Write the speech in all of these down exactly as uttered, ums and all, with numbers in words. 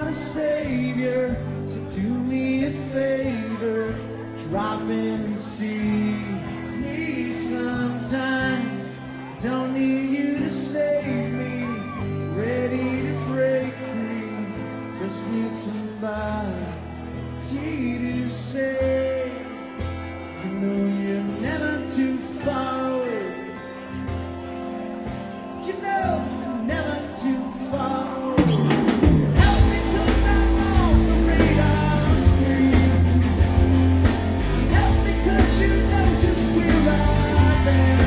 a savior, so do me a favor, drop in and see me sometime. Don't need you to save me, ready to break free, just need somebody to say, you know you're never too far away. You know you're never too far away. Help me 'cause I'm on the radar screen. Help me 'cause you know just where I've been.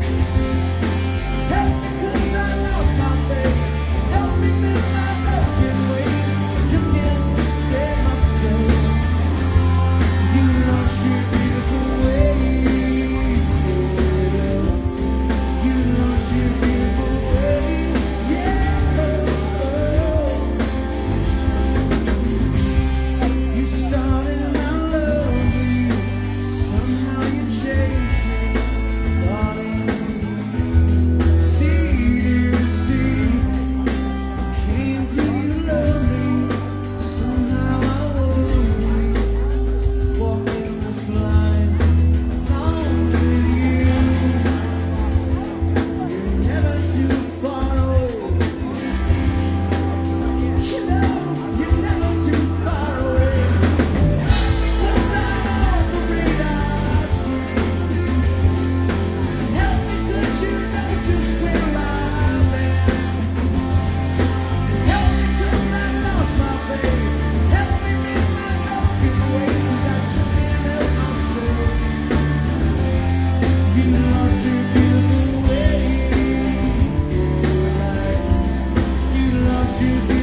Help me 'cause I lost my faith. Help me mend my broken ways. I just can't save myself. You lost your beautiful ways, yeah. You lost your beautiful ways, yeah. You started out lovely, somehow you changed me, falling sea to sea. Came to you lonely, somehow I lonely, walking this line along with you. You're never too far away. You know you're never too far away. 'Cause I'm off the radar screen. Help me 'cause you know just where I've been. Help me 'cause I lost my faith. Help me mend my broken ways, 'cause I just can't help myself. You lost your beautiful ways, yeah. You lost your beautiful